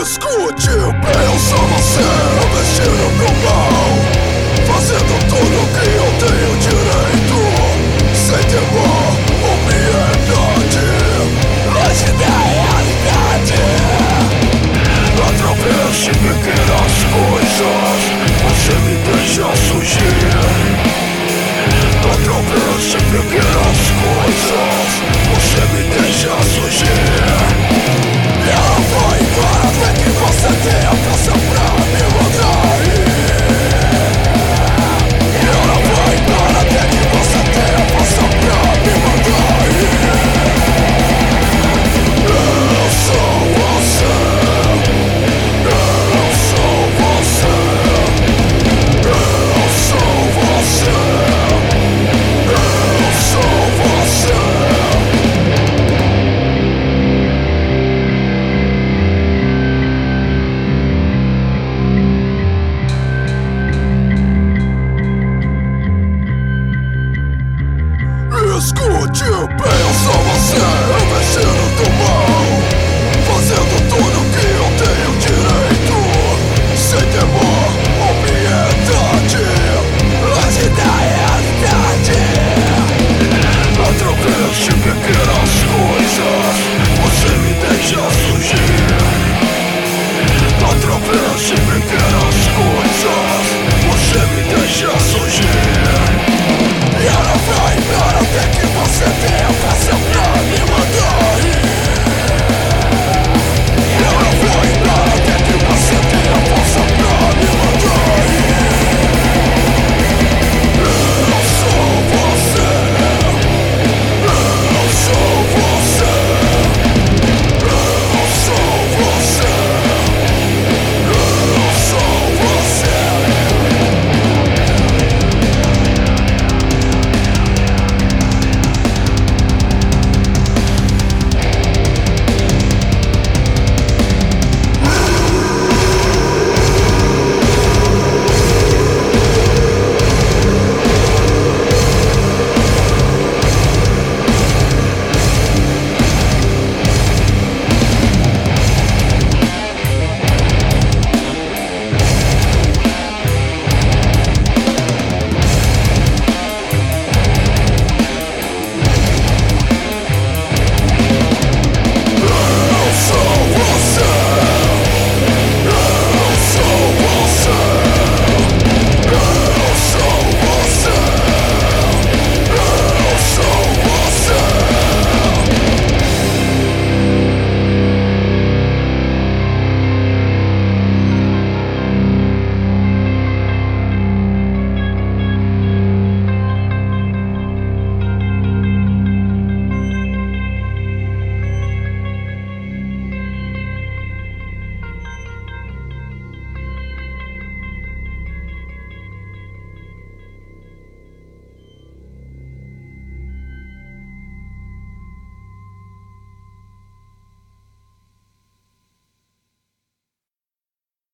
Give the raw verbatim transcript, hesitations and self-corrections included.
Escute, eu sou você, o destino do mal, fazendo tudo que eu tenho direito, sem temor ou piedade, longe da realidade. Através de pequenas coisas, você me deixa surgir. Através de pequenas coisas, você me deixa surgir. Não vou embora até que você tenha força pra me mandar ir. Eu não vou embora até que você tenha força pra me mandar ir. Eu sou você. Eu sou você. Eu sou você. Eu sou você. Escute bem, eu sou você, o vestido do mal, fazendo tudo